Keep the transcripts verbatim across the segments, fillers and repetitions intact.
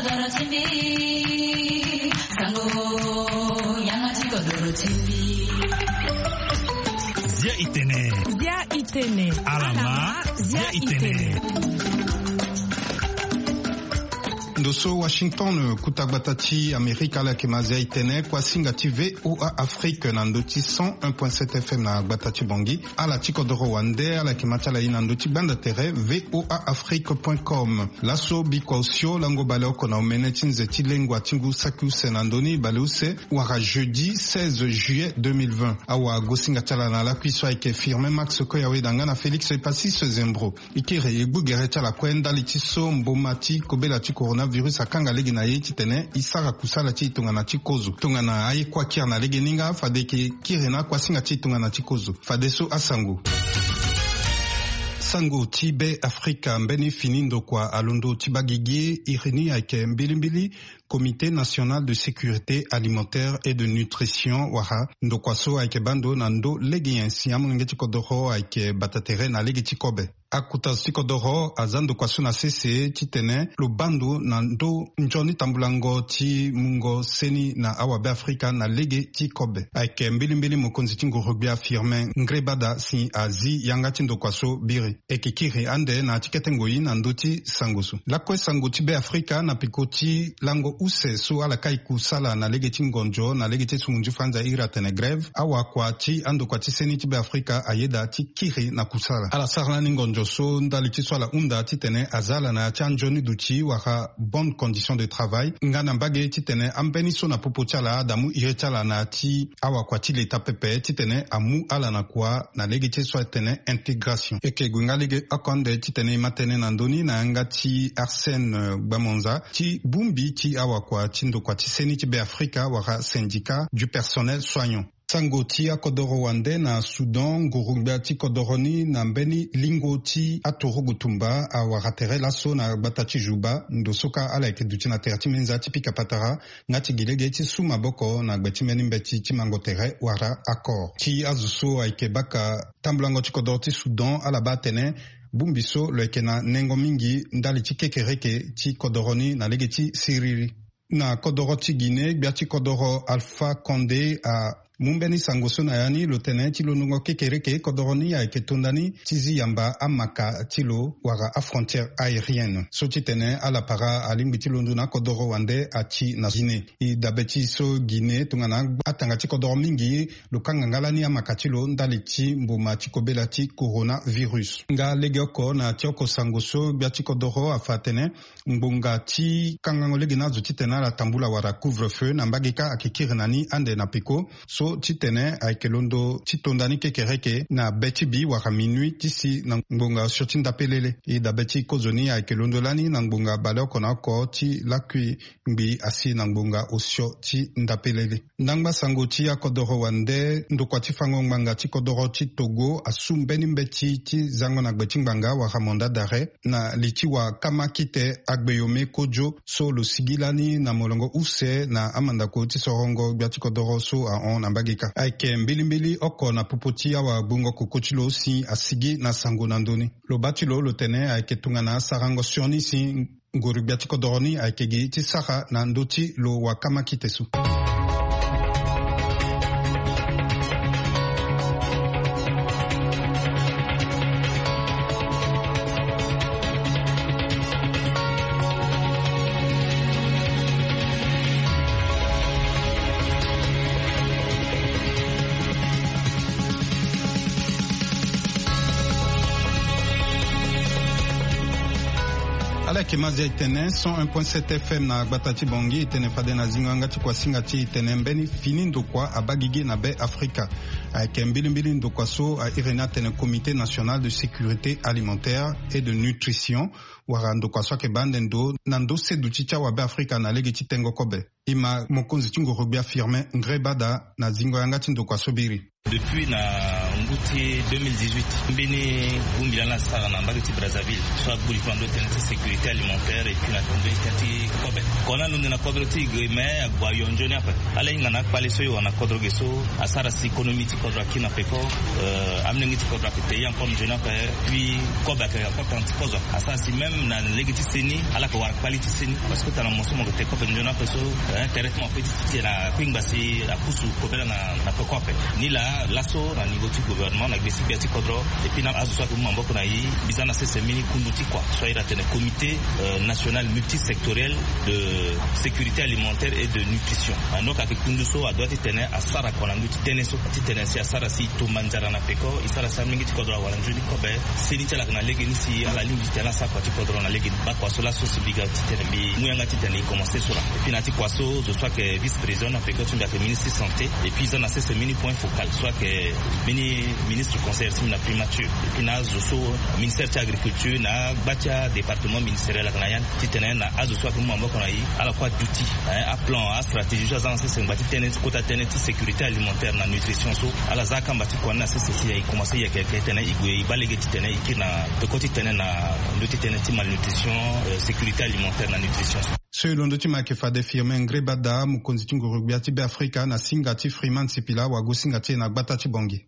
kodoro chimbi sango yanga chi kodoro chimbi Zia itene Zia itene Alama Zia itene Ndoso Washington kutabatati Amerika la kemazia itene kwa singati V O A Afrique nandoti cent un point sept F M na batati bongi ala tikodoro wande ala kematala ina ndoti banda tere V O A Afrique point com laso bikosio lango baloko na omeneti nzeti lengwa tingu saku senandoni baleuse wara jeudi seize juillet deux mille vingt awa gosingatala na la kuiswa ike firme Max Koyawe dangana Félix Epassis Zembro ikere egbu gereta la kwenda litiso mbomati kobela tikorona virus akanga legi na ye titene isara kusala ti tunga na chikozo tunga na aye kwa kia na legi ninga fadeke kirena kwa singa ti tunga na chikozo fadeso asango sango tibe Afrika mbeni finindo kwa alondo tibagigi irini ake mbilimbili Comité national de sécurité alimentaire et de nutrition wara ndokwaso ake bando na ndo legi yansi amunengeti kodoro ake batatere na legi tikobe akuta sikodoro azando kwaso na sese titene lo bando na ndo njoni tambulango ti mungo seni na awabe Afrika na lege tikobe ake mbilimbili mokonzi tingo rugby affirme ngrebada si azi yangati ndo kwaso biri ekikiri ande na tiketengoyi na ndoti sangosu lakwe sango tibe Afrika na pikoti lango use so ala kai kusala na lege tingonjo na lege tsunju fanza ira tene greve awa kwa ti ando kwa tiseni tibe Afrika ayeda ti kiri na kusala ala sarla ningonjo so ndali tiswala unda titene azala na chanjoni duchi waka bonne condition de travail ngana mbage titene ambeni so na popochala damu irechala na ti awa kwa ti leta pepe titene amu ala na kwa na lege tiswa tene intégration eke gwinga lege akonde titene matene na ndoni na ngati Arsène Gbamonza ti bumbi ti awa kwa tindo kwa tiseni tibe Afrika waka syndicat du personnel soignant sango ti akodoro wande na Sudan ngurumba ti kodoroni na mbeni lingo ti atorogutumba awaratere laso na batati juba ndosoka ala eke duti na terati menza ti pika patara ngati gilege ti suma boko na gbeti meni mbeti ti mangotere wara accord ti azuso aike baka tambulango ti kodoro ti Sudan ala batene bumbiso lo eke na nengo mingi ndali ti kekereke ti kodoroni na lege ti siriri na kodoro ti Guinée gbia ti kodoro Alpha Condé a mumbeni sangoso na yani lo tene tilo nungo kekereke kodoroni ya eke tondani tizi yamba amaka tilo wara a frontière aérienne so titene ala para alimbi tilo nduna kodoro wande achi na Guinée i dabeti so Guinée tungana atanga ti kodoro mingi lo kangangala ni amaka tilo ndali ti mbuma ti kobela ti coronavirus nga lege oko na ti oko sangoso bia ti kodoro afatene mbunga ti kangango lege na zo titene ala tambula wara couvre-feu na mbagika akikiri nani ande na piko so titene aikelondo titondani kekereke na beti bi waka minuit tisi na ngbonga shoti ndapelele i da beti kozoni aikelondo lani na ngbonga bale kona ko ti lakui ngbi asi na ngbonga osio ti ndapelele ndangba sango ti akodoro wande ndokwa ti fango ngbanga ti kodoro ti Togo asumbeni mbeti ti zango na gbeti ngbanga waka monda dare na liti wa kama kite agbeyome kojo so lo sigilani na molongo use na amandako ti sorongo gbia ti kodoro so a on na mbagika aike mbilimbili oko na popoti awa bungo kukuchilo si asigi na sango na ndoni lo batilo lo tene aike tunga na sarango sioni si ngurubia ti kodoroni aike gi ti sara na ndoti lo wakama kitesu Kemazi itene cent un point sept F M na batati bongi itene fade na zinganga ti kwa singati itene mbeni fini ndokwa abagigi na be Afrika aike mbilimbili ndokwa so a irena tene Comité national de sécurité alimentaire et de nutrition wara ndokwa so ke bande ndo na ndo sedu ti tia wa be Afrika na lege ti tengo kobe ima mokonzi ti ngorobia affirme ngrebada na zingo yanga ti ndokwa so biri depuis na nguti deux mille dix-huit mbini bumbila na sara na mbagi ti Brazzaville soit buli kwando tene sécurité alimentaire et puis na tondo ti kobe kona lunde na kodro ti me agwa yonjo ni apa ala inga na pale so yo na kodro geso asara si économique kodra kina peko amne ngiti kodra kete yan kom jona pa puis koba ka important kozo asasi même na legiti seni ala ko war quality seni parce que tana moso mo te ko jona pa so traitement petit la queen basi la pusu ko bela na na peko pe ni la lasso na niveau du gouvernement na gbesi biati kodro et puis na aso so ko mambo ko na yi bizana se semini kunduti quoi so ira tene comité national multisectoriel de sécurité alimentaire et de nutrition donc avec kunduso a doit tenir à sara kona nduti teneso titene si asara si to manjara na peko isara samingi tikodra wala njuni kobe sini tala kana legi ni si ala lingi tala sa kwa tikodra na legi ba kwa sola so sibiga titene bi muyanga titene commencer sur là et puis nati kwa so je soit que vice président na peko tumba que ministre santé et puis ça na c'est mini point focal soit que mini ministre conseiller sim na primature et puis na zo so ministère de l'agriculture na bacha département ministériel kana yan titene na azo soit que mambo kona yi ala kwa duty un plan a stratégie ça ça c'est ngati tene kota tene sécurité alimentaire na nutrition so ala zaka mbati kwa na sisi ya commencer ya quelque tene igwe ibalege tene ikina de côté tene na ndoti tene ti malnutrition sécurité alimentaire na nutrition Selon ndoti makefade firme ngrebada mukonzi ngurugbi ati be Afrika na singati Freeman Sipila wa gosingati na gbata chibongi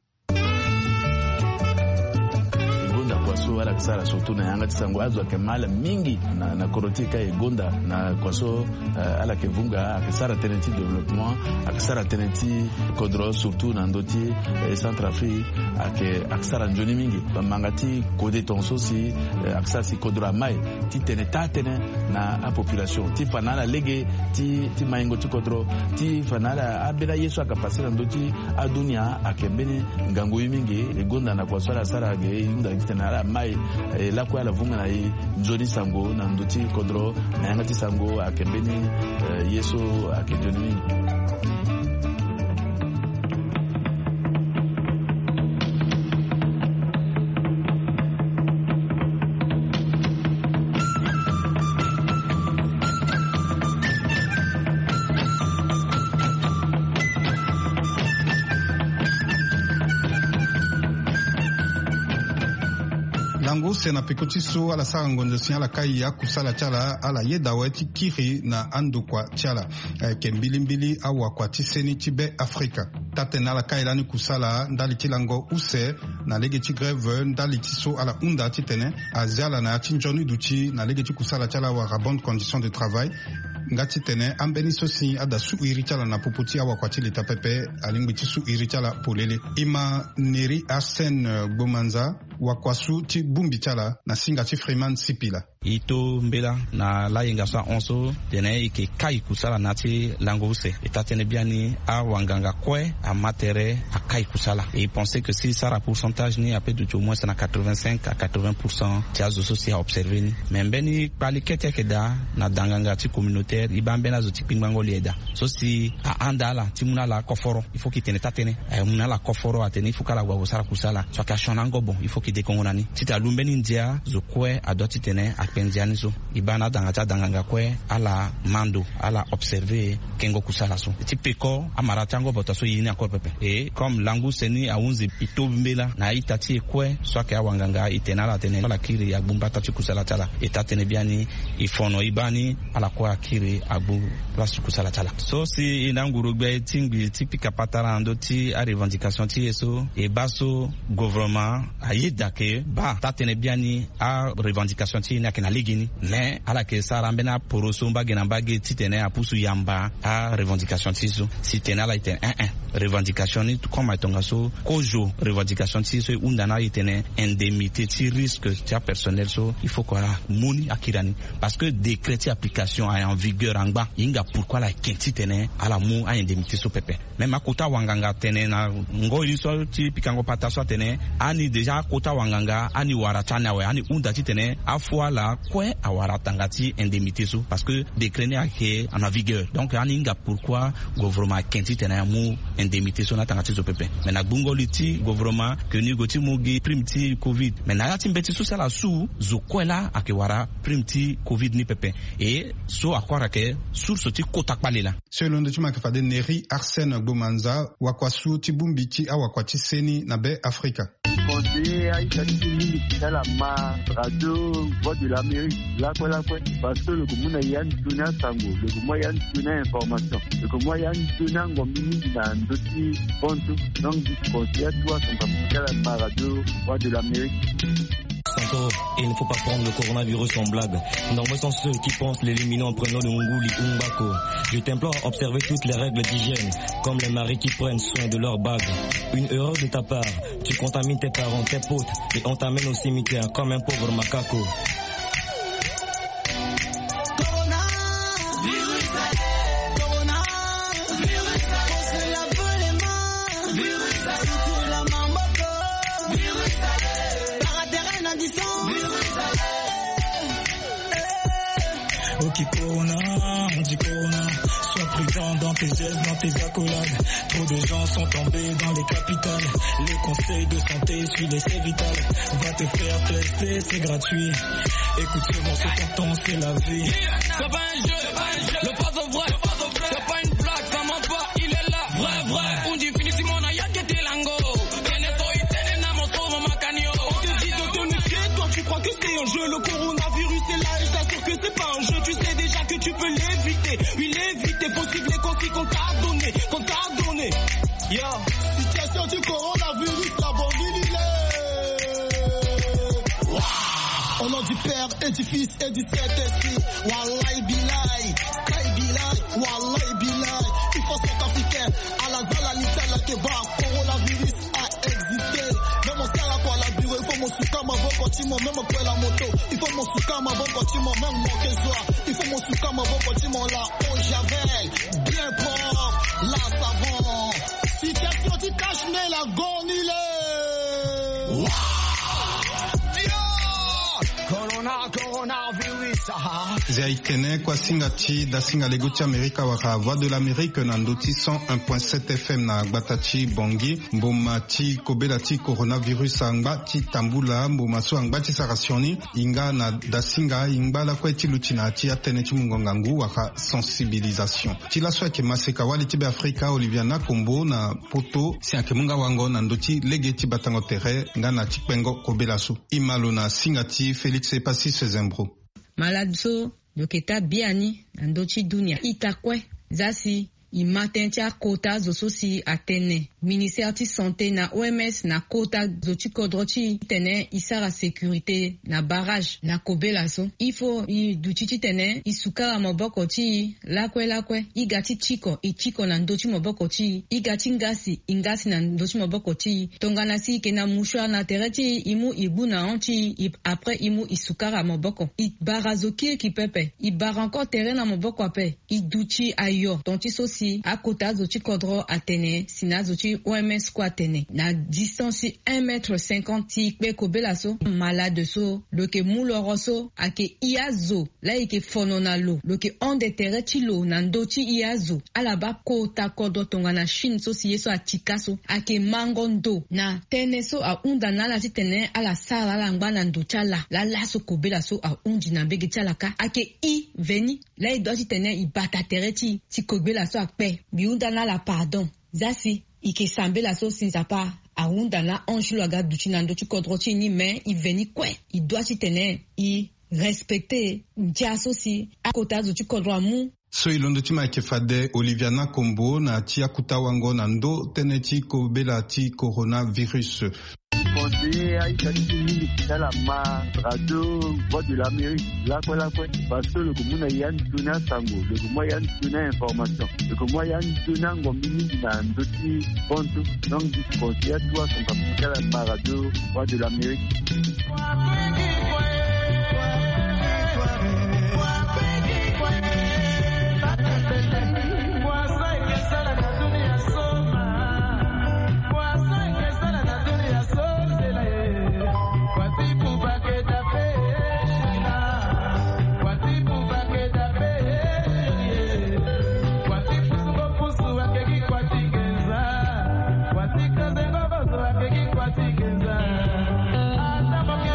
so ala kisara surtout na yanga tisango azo kemala mingi na na korotika egonda na kwaso uh, ala kevunga akisara tenenti développement akisara tenenti kodro surtout na ndoti eh, Centrafrique ake akisara njoni mingi bamangati kode tonso si uh, akisara si kodro mai ti teneta tene na a population ti fanala lege ti ti maingo ti kodro ti fanala abela yesu akapasira ndoti adunia akembene ngango mingi egonda na kwaso ala sara ge inda kitana mai eh, la kwa la vunga na i njoni sango na ndoti kodro na yanga ti sango akembeni eh, yeso akendoni sena pekoti so ala sara ngonzo si ala kai ya kusala chala ala yeda weti kiri na ando kwa chala ke mbilimbili awa kwa tiseni tibe Afrika tate na ala kai lani kusala ndali tilango use na lege ti greve ndali tiso ala unda titene aziala na chinjoni duchi na lege ti kusala chala wa rabonne condition de travail ngati tene ambeni sosi ada su irichala na puputi awa kwa chile tapepe alingwi ti su irichala polele ima neri Arsène Gbomanza wakwasu ti bumbi chala na singa ti Freeman Sipila ito mbela na la yenga sa onso tene ike kai kusala na ti lango use eta tene biani a wanganga kwe a matere a kai kusala et penser que si ça pourcentage ni a peu de au moins na quatre-vingt-cinq à quatre-vingts pour cent ti azo sosi a observer ni membeni pali kete keda na danganga ti communautaire ibambena zo ti pingbango lieda so si a andala ti muna la koforo il faut qu'il tene tatene e muna la koforo atene il faut kala gwa sara kusala so ka shonango bon il faut qu'il dekongona ti ta lumbeni ndia zo kwe a doti tene a penziani so ibana dangata danganga kwe ala mando ala observer kengo kusala so ti peko amara tango botaso yini akor pepe et comme langu seni aunzi itombela na itati kwe so ka wanganga itenala tene la kiri ya bumbata ti kusala tala etatene biani ifono ibani ala kwa akiri agbu place kusala tala so si inanguru gbe tingbi tipika patara ando ti a revendication ti eso e baso gouvernement ayida ke ba tatene biani a revendication ti na kena ligini mais ala ke sara mbena poroso mbagena mbage titene a pusu yamba a revendication ti so si tenala iten un un revendication ni comme itonga so kojo revendication ti so undana itene indemnité ti risque ti personnel so il faut quoi moni akirani parce que décret ti application est en vigueur en bas inga pourquoi la kenti tene ala mu a indemnité so pepe même a kota wanganga tene na ngo iso ti pikango pata so tene ani déjà kota wanganga ani wara chana we ani unda ti tene afwa la kwe awara tangati indemnité so parce que décret ni ake en vigueur donc ani inga pourquoi gouvernement kenti tene mu indemnité so na tangati so pepe mais na bungo liti gouvernement que ni goti mugi prime ti covid mais na yati mbeti so sala su zo kwela ake wara prime ti covid ni pepe et so akwara ke source ti kota palela selon de chuma kafade neri Arsène Gbomanza wakwasu ti bumbi ti awakwati seni na be Afrika conseiller à Itatini, à la ma radio Voix de l'Amérique, là quoi là quoi, parce que le commun a yann tuna sango, le commun yann tuna information, le commun yann tuna ngomini dans d'autres ponts, donc conseiller à toi, son capital à la radio Voix de l'Amérique. Santo, il ne faut pas prendre le coronavirus en blague. Nombreux sont ceux qui pensent l'éliminer en prenant le Nguli Umbako. Je t'implore à observer toutes les règles d'hygiène, comme les maris qui prennent soin de leur bague. Une erreur de ta part, tu contamines tes parents, tes potes, et on t'amène au cimetière comme un pauvre macaco. Ok Corona, on dit Corona, sois prudent dans tes gestes, dans tes accolades. Trop de gens sont tombés dans les capitales. Les conseils de santé, suis-les, c'est vital. Va te faire tester, c'est gratuit. Écoute ce morceau, tonton, c'est la vie. C'est pas un jeu, le pas au vrai, c'est pas une blague, ça ment pas, il est là, vrai, vrai. On dit finissimo na yakete lango. Beneto itene na moto macanio. On te dit de te méfier, toi tu crois que c'est un jeu, le coronavirus est là et j'assure que c'est pas un jeu. Tu sais déjà que tu peux l'éviter, oui l'éviter, possible les conseils qu'on t'a donné, qu'on t'a donné. Yo, situation du coronavirus, la bambine il est. Wow. Au nom du Père et du Fils et du Saint-Esprit, Wallahi Bilay, Kai Bilay, Wallahi Bilay. Il faut centrafricain, à la Zala, l'Italie, Keba, coronavirus a existé. Même mon sala pour la bureau, il faut mon souka, ma voix continue, même pour la moto. Il faut mon souka, ma voix continue, même mon kezoa. Il faut mon souka, ma voix continue, la eau javel, bien propre, la savon. Situation du cache-nez, la gonile. Wow. Corona, coronavirus, ah. Zaitene kwa singati da singa legoti Amerika waka Voix de l'Amérique nandoti cent un point sept F M na Gbatachi Bongi mbomati kobelati coronavirus angbati tambula mbomaso angbati sarasioni inga na da singa ingbala kwa etilutina ati atene chimungongangu waka sensibilisation tila so ke maseka wali tibe Afrika Oliviana Kombo na poto si akemunga wango nandoti legeti batango tere ngana chipengo kobelaso imalo na singati Félix Epasi Sezembro Maladso doketa biani ndochi dunia itakwe zasi imatentia kota zososi atene ministère ti santé na O M S na kota zochi kodrochi tene isara sécurité na barrage na kobelaso ifo i duchichi tene isukara moboko ti lakwe lakwe igati chiko ichiko na ndochi moboko ti igati ngasi ingasi na ndochi moboko ti tongana si ke na mushwa na tereti imu ibu na onchi après imu isukara moboko i barazoki ki pepe i bar encore terrain na moboko ape i duchi ayo tonti sosi akota zochi kodro atene sina zochi O M S kwa atene na distance un mètre cinquante ti pe kobelaso malade so loke muloroso ake iazo la ike fono na lo loke onde tereti lo na ndochi iazo alaba kota kodro tonga na shin so si yeso atikaso ake mangondo na tene so a unda na la tene ala sala la ngba na ndocha la la so kobelaso a undi na bege chalaka ake i veni la i doji tene i bata tereti ti kobelaso akpe biunda na la pardon zasi ike sambe la so sinzapa aunda na anjilo aga duchi na ndochi kodrochi ni men i veni kwe i doji tene i respecter njaso si akota duchi kodro amu so ilondo ti ma fade Oliviana Kombo na ti akuta wango na ndo tene ti kobela ti coronavirus conseiller à Itatini, à la ma radio Voix de l'Amérique, là quoi là quoi, parce que le commun a yann tuna sango, le commun yann tuna information, le commun yann tuna ngomini dans d'autres ponts, donc du conseiller à toi, son capital à la radio Voix de l'Amérique. What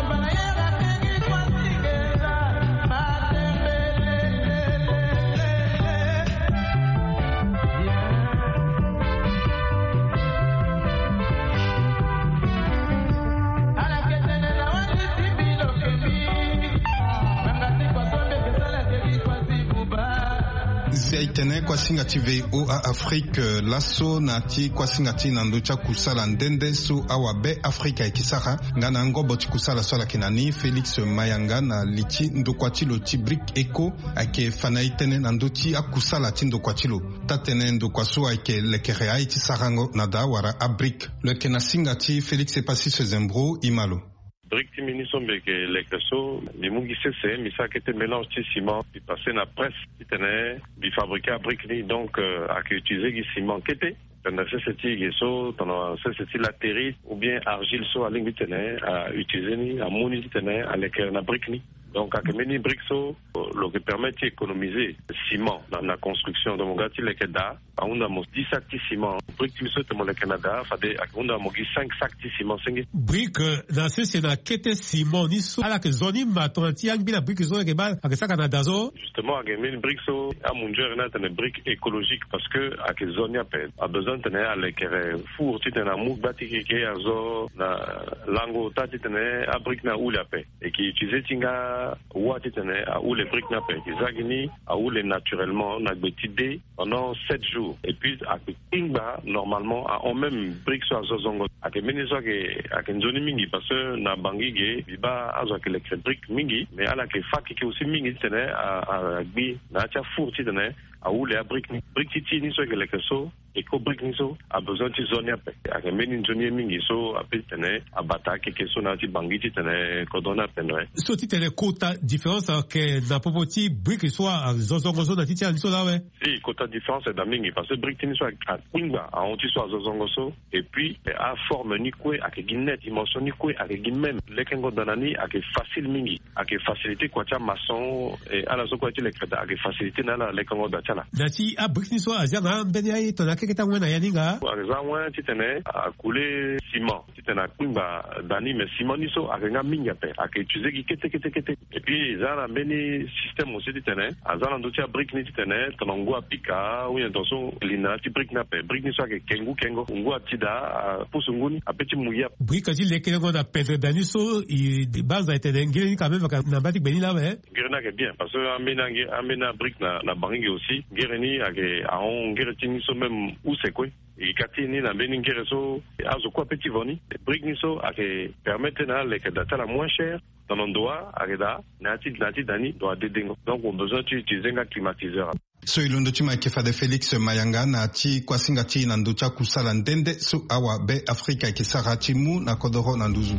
zia itene kwa singati V O A Afrique laso nati kwa singati nandocha kusala ndende su awabe Afrika ikisaka ngana ngobo tikusala swala kinani Felix Mayanga na lichi ndokwatilo tibrik eko ake fana itene nandoti akusala tindo kwatilo tatene ndokwaso ake lekere aiti sarango nada wara abrik le kena singati Felix Epasi Sezembro imalo brique timini sombe ke lekeso ni mungi sese mi sa kete mélange ti ciment puis passer na presse qui tenait bi fabriquer à brique ni donc euh, à que utiliser gi ciment kete pendant ce c'est gesso pendant ce c'est latérite ou bien argile so à lingi tenait à utiliser ni à moni tenait à leker na brique ni donc à que meni brique so lo que permet d'économiser ciment dans la construction de mon gati lekeda on a mo dix sacs de ciment brique mi so te mo le Canada fa de on a mo cinq sacs de ciment singi brique dans ce c'est na kete ciment ni so ala que zoni matonti ang bila brique zo ke ba ak sa Canada zo justement ak meni brique so a mon ger na tene brique écologique parce que ak zoni a pe a besoin tene à lekere four ti tene mo bati ke azo na lango ta ti tene a brique na ou la pe et qui utilise tinga ou ti tene a ou les briques na pe zagini a ou les naturellement na betide pendant sept jours et puis à Kingba normalement on même brique sur Zozongo à que menizo que à que zone mingi parce que na bangi ge biba azo que les briques mingi mais à la que faki que aussi mingi tene à à bi na cha four ti tene à où les briques briques ti ni so que les so et ko brique ni so a besoin de zone après à que meni zone mingi so a pe tene à bata que que so na ti bangi ti tene ko dona penre so ti tene quota différence que na popoti brique soit Zozongo so na ti ti so là ouais si quota différence est d'amingi parce que brique ni so à Kingba à on ti so Zozongo so et puis à forme ni quoi à que guinet dimension ni quoi à que guinet les kengo danani à que facile mingi à que facilité quoi ta maçon et à la so quoi ti les crédit à que facilité na la les kengo da tala nati a brique ni so a zanga mbeni ai to na ke ta wena yaninga kwa zawa ti tene à couler ciment ti tene Kingba dani mais ciment ni so à nga mingi pe à que utiliser ki kete kete kete et puis zana mbeni système aussi ti tene à zana ndo ti brique ni ti tene tonongo apika ou intention lina ti brique na pe brique ni so ke kengu kengo ngo atida pusunguni apeti muya brique ti lekele ngo da pedre dani so i de base ite ngiri quand même na bati beni là ouais ngirna ke bien parce que amena amena brique na na bangi aussi ngirni ake a on ngirti so même où c'est quoi et katini na beni ngire so azo quoi petit voni brique ni so ake permettre na le que data la moins cher dans l'endroit areda nati nati dani doit dédengo donc on besoin d'utiliser un climatiseur. So ilundo chima kifade Felix Mayanga na ti kwa singa ti na ndocha kusala ndende su awa be Afrika kisara timu na kodoro na nduzu.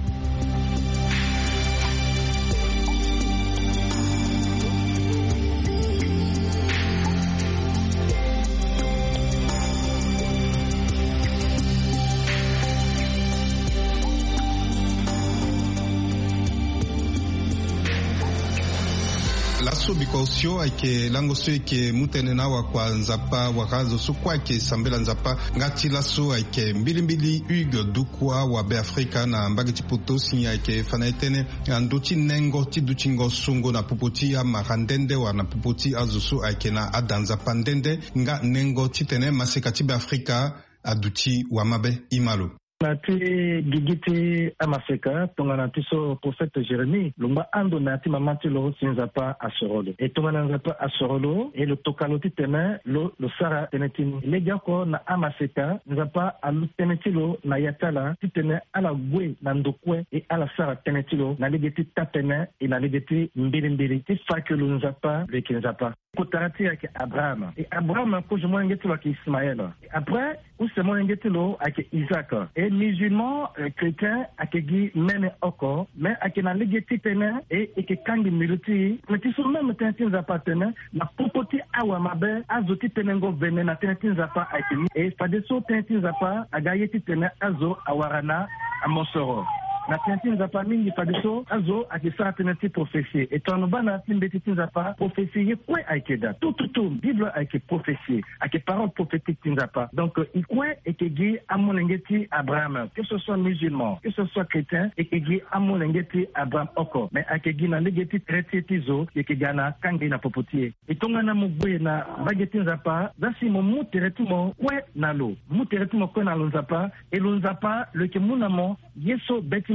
Bikosio ake lango so ake mutene na wa kwa nzapa wakazo so kwa ake sambela nzapa ngati laso ake mbili mbili Hugues Dukwa wa be Afrika na mbagi tipoto sinya ake fanaitene andochi nengo ti duchingo sungo na popoti ya marandende wa na popoti azusu ake na adanza pandende nga nengo titene maseka tibe Afrika aduti wa mabe imalo. Nati gigiti amaseka tongana tiso prophète Jérémie lumba ando nati mamati lo sinzapa asorolo et tongana nzapa asorolo et le tokaloti teme lo lo sara tenetini legako na amaseka nzapa alu tenetilo na yatala titene ala gwe na ndokwe et ala sara tenetilo na legeti tatene et na legeti mbili mbili ti fakelo nzapa le kinzapa kotarati yake Abraham et Abraham ko jemo ngeti wa Ismaël après ou c'est mo ngeti lo avec Isaac et musulmans euh, chrétiens akegi mene oko mais akena legeti tene et et que kangi miluti mais ti so même tentin zapatene na popoti awa mabe azoti tenengo vene na tentin zapa akeni et fade so tentin zapa agayeti tene azo awarana amosoro na tentin zapa mingi fade so azo akisa tenati prophétie et ton bana timbeti zapa prophétie quoi akeda tout tout tout bible ake prophétie ake parole prophétique tinzapa donc il quoi et que gi amonengeti Abraham que ce soit musulman que ce soit chrétien et que gi amonengeti Abraham oko mais ake gi na legeti traité tizo et que gana kangi na popotie et tongana mugwe na bageti nzapa dasi mo muteretumo kwe nalo muteretumo kwe na lonzapa et lonzapa le ke munamo yeso beti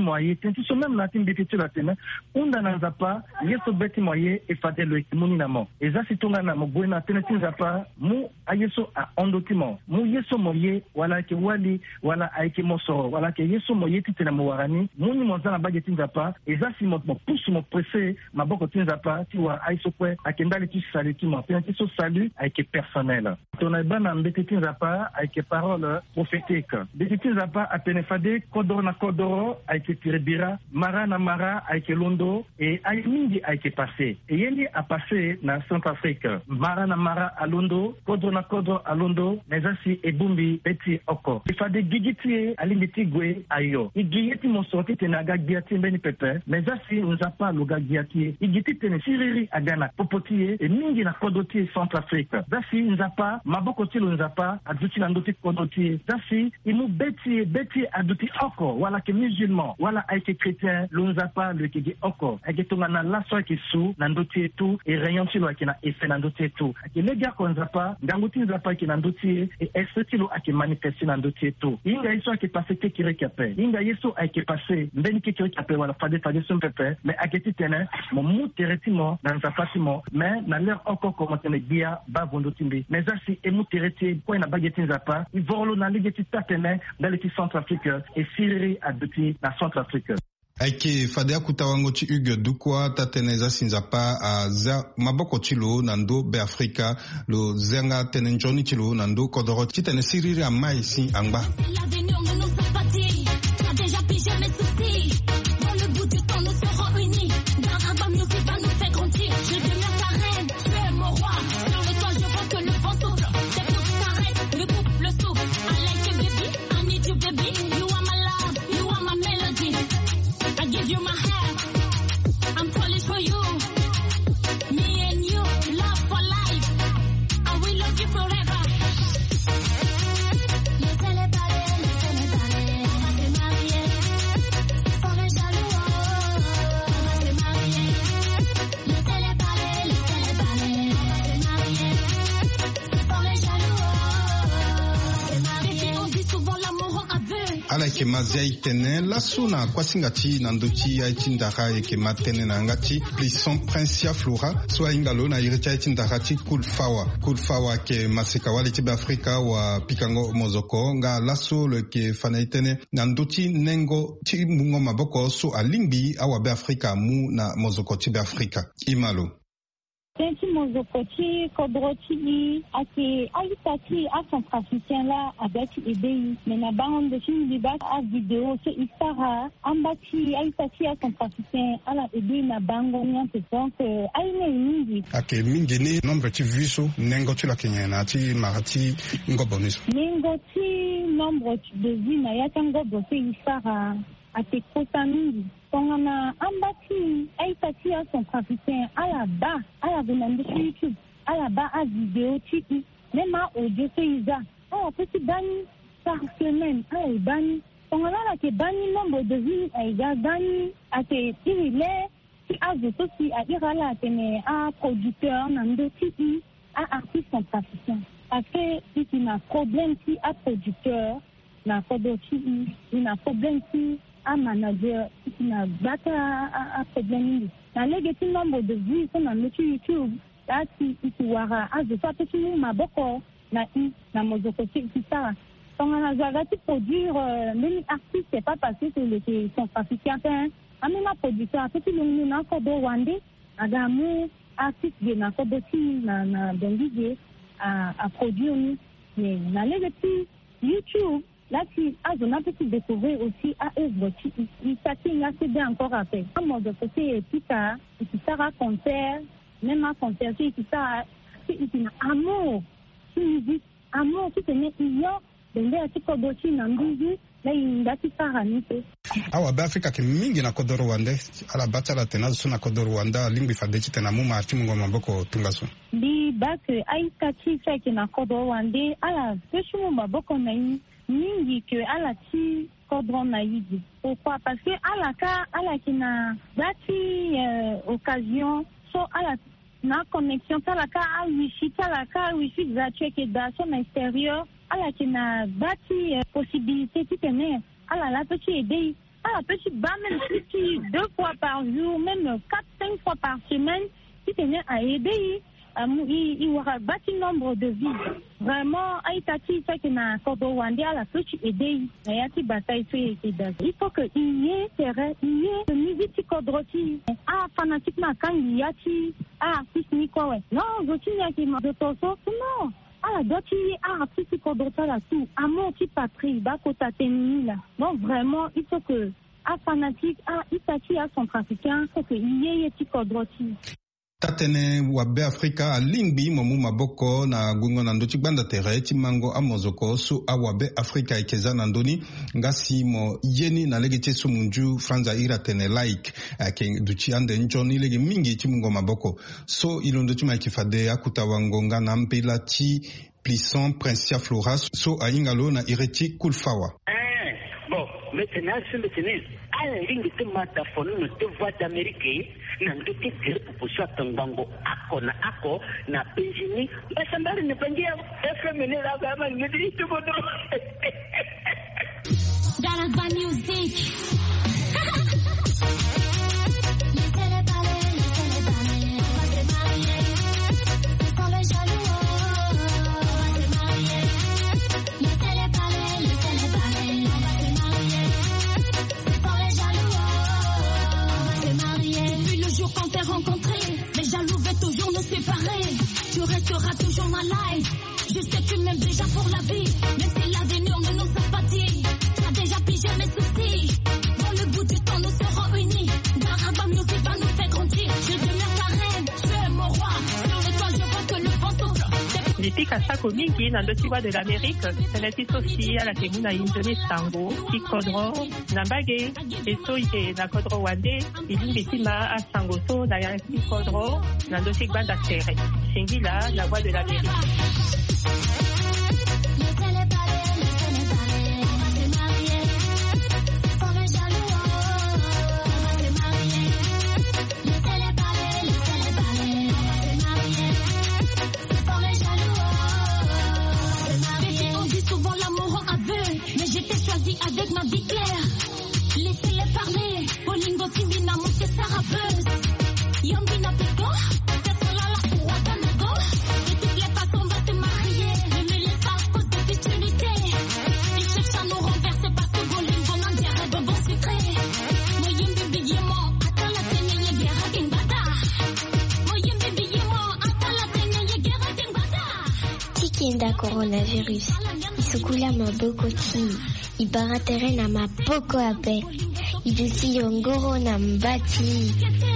moye tenti so même na timbi titu la tena unda na nzapa yeso beti moye e fadelo ekimuni na mo eza sitonga na mogwe na tena tinzapa mu ayeso a ondotimo mu yeso moye wala ke wali wala aike moso wala ke yeso moye titena mo warani muni monzana bage tinzapa eza si mo pusu mo pressé maboko tinzapa ti wa aiso kwe akendali ti salut ti mo tena ti so salut aike personnel tona bana mbeti tinzapa aike parole prophétique beti tinzapa apene fade kodoro na kodoro aike tirebira mara na mara aike londo et ay mingi aike passé et yeli a passé na Centrafrique mara na mara a londo kodoro na kodoro a londo nezasi ebumbi beti oko ifade gigiti alimbiti gwe ayo igiyeti mosoti tenaga giati mbeni pepe nezasi nzapa luga giati igiti tene siriri agana popotie e mingi na kodoti Centrafrique zasi nzapa maboko tilo nzapa aduti na ndoti kodoti zasi imu beti beti aduti oko wala ke musulman wala aike chrétien lo nzapa le kege oko age tonga na laso ke su na ndoti etu e rayon tilo ake na efe na ndoti etu ake lega ko nzapa nganguti nzapa ke na ndoti e ese tilo ake manifesti na ndoti etu inga iso ake pase ke kire kape inga yeso ake pase mbeni ke kire kape wala fade fade sum pepe me ake titene mo mu teretimo na nzapa timo me na leur oko ko tene dia ba vondo timbi me zasi e mu tereti ko na bageti nzapa i vorlo na ligeti tatene dans le Centrafrique et Syrie aduti na Centrafrique. Aike fadea kutawango chi uge dukwa tateneza sinzapa a za maboko chilo nando be Afrika lo zenga tenenjoni chilo nando kodoro chitene siriri amai si angba. L'avenir ne nous fait pas dire, a déjà pigé mes soucis. Dans le bout du temps, nous serons unis. Daraba Music va nous faire grandir. Je deviens ta reine, tu es mon roi. Sur le toit, je vois que le vent souffle. C'est pour que t'arrêtes, le couple, le souffle. I like you, baby, I need you, baby. You are my love, you are my melody. I give you my heart, I'm falling for you. Me and you, love for life. I will love you forever. Laissez-les parler, laissez-les parler. On va se marier. Sans les jaloux, on va se marier. Laissez-les parler, laissez-les parler. On va se marier. Sans les jaloux, on va se marier. On dit souvent l'amour en aveu. Ala ke mazai tene la suna kwa singati nandochi ya chindara ke matene na ngati prison Prince Flora so ingalo na iricha chindara ti kulfawa kulfawa ke masika wale ti Afrika wa pikango mozoko nga laso le ke fanaitene nandochi nengo ti mungo maboko so alimbi awa be Afrika mu na mozoko ti Afrika imalo. Tenti mozokoti kodroti ake aitaki a centrafricain là avec ebei mais na bande de film liba a vidéo c'est istara ambati aitaki a centrafricain ala ebei na bango nyante donc aine mingi ake mingi ni nombre ti viso nengo ti la kenya na ti marati ngobonis nengo ti nombre de vie na ya tango c'est istara ate kota mingi tongana ambati aitaki a centrafricain ala ba ala venande sur YouTube ala ba a vidéo tiki même a audio seiza ala petit bani par semaine ala bani tongana la ke bani nombre de vie aiga bani ate ile ti a zo si a irala tene a producteur nando tiki a artiste centrafricain parce que si na problème si a producteur na kodo tiki na problème si a manager na bata a problème na legeti nombre de vues sur notre YouTube là si si wara a je pas petit maboko na i na mozoko si ça donc on a déjà produire les artistes c'est pas passé sur les sont africains a même producteur petit le na ko do wande agamu artiste de na ko do si na na bendige a a produire mais na legeti YouTube là, tu as un petit découvrir aussi à œuvre. Il s'attire là, c'est bien encore à faire. Comme on de côté, tout ça, il sera concert, même à concert, il sera, il a amour, tu musique, amour, tu tenais, il y a, donc, là, tu peux bosser dans le musique, là, il a tout ça à nous. Awa be Afrika ke mingi na kodo Rwanda ala bata la tena zo na kodo Rwanda lingwi fadeti tena mu marti mungo maboko tungaso di ba ke ai ka chi fa ke na kodo Rwanda ala peshu mu maboko na yi mingi que ala ti kodron na yidi. Pourquoi? Parce que ala ka ala ki na dati euh, occasion so ala na connexion ala ka a wifi ala ka wifi gratuit ke da son extérieur ala ki na dati euh, possibilité ti tene ala la petit aider à la petite bar, même si deux fois par jour, même quatre, cinq fois par semaine, si tu es à aider, il y aura bâti nombre de vies. Vraiment, Aïtati, c'est que na Kodo Wandi à la petite aider, Ayati bataille fait il faut qu'il y ait terrain, il y ait musique Kodroti, ah, fanatiquement, quand il y a ti, ah, artiste Nikowe. Non, je suis à qui m'a de toso, non. Ah, d'autres, ah, artiste Kodrota là, tout, amour, petit patrie, bakota tenini là. Donc, vraiment, il faut que, ah, fanatique, ah, Itati à son trafiquant, il faut qu'il y ait petit Kodroti. Tatene wabe Afrika alimbi momu maboko na gungo na ndoti banda tere timango amozoko su awabe Afrika ikeza na ndoni ngasi mo yeni na lege chesu munju franza ira tene like ake duchi ande njoni lege mingi timungo maboko so ilondo tima kifade akuta wangonga na mpela ti plisson Princia Flora so aingalo na ireti kulfawa. Eh bon maintenant c'est maintenant à la ligne de mataphone de voix d'Amérique na ndote kile kuposha tangango ako na ako na penjini basi mbali nipangia F M ni la kama ngidi tubodo Dance by music. Quand t'es rencontré, les jaloux veulent toujours nous séparer. Tu resteras toujours ma life. Je sais que tu m'aimes déjà pour la vie. Même si l'avenir ne nous sympathie. T'as déjà pigé mes soucis. Dans le bout du temps, nous serons unis. Garaba Music va nous faire grandir. Je demeure ta reine, tu es mon roi. Sur le toit, je vois que le vent souffle. Depuis Kasako Mingi, dans le tiwa de l'Amérique, c'est la aussi à la Kemuna Indone Sango, qui Kodro, Nambage, et Soye, na Kodro Wande, et Limbitima à Sangoso, d'ailleurs, qui Kodro, dans le tiwa d'Astere. Shingila, la voix de l'Amérique. Avec ma vie claire, laissez-les parler. Olingo Timbina, mon c'est sa rappeuse. Yambina Peko, c'est son lala pour Wakanego. De toutes les façons, on va te marier. Ne me laisse pas à cause de futilité. Ils cherchent à nous renverser parce que Bolingo n'en dirait de bon secret. Moyen bibi yemo, attends la tenue y guerre Kingbada. Moyen bibi yemo, attends la tenue y guerre Kingbada. Tikinda coronavirus. Isukula mabokoti. Ibaratere na mapoko abe. Idusi yongoro na mbati.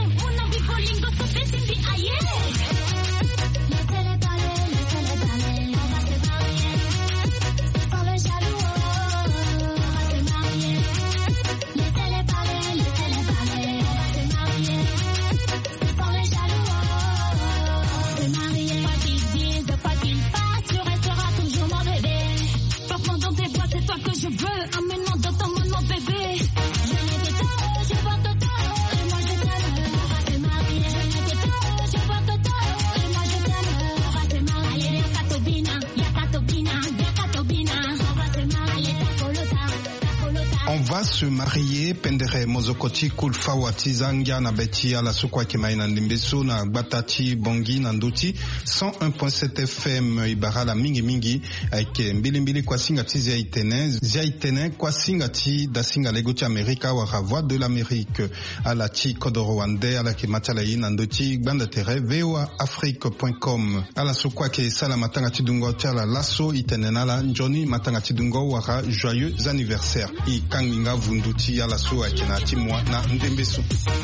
Se marier pendere mozokoti kulfawati zangia na beti ala sukwa kemai na ndimbeso na batati bongi na ndoti cent un point sept F M ibarala mingi mingi ake mbili mbili kwa singati zia itene zia itene kwa singati da singa legoti Amerika wa voix de l'Amérique ala ti kodoro wande ala ke matalai na ndoti banda tere voa afrique point com ala sukwa ke sala matanga tidungo tala lasso itene nala njoni matanga tidungo wara joyeux anniversaire i kanginga vunduti ala so akina timwa na ndembeso.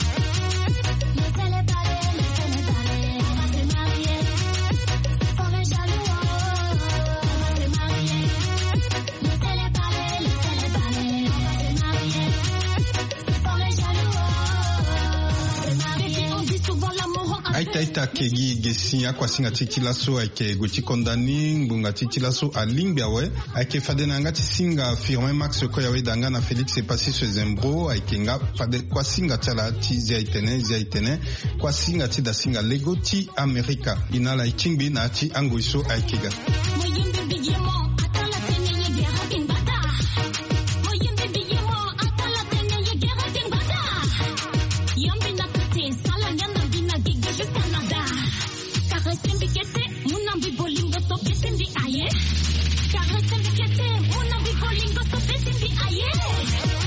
Aita ita kegi gesi akwa singa titila so ake guti kondani mbunga titila so alingbiawe ake fadena ngati singa firme max ko yawe danga na Felix Epasi se zembro ake nga fade kwa singa tala ti zia itene zia itene kwa singa ti da singa lego ti Amerika inala ichingbi na ti angoiso aikega. T, Salangana, Vina, Giga, je Canada. Caresse Bikete, mon envie bolingo, so Besindi Aye. Caresse Bikete, mon envie bolingo, so Besindi Aye.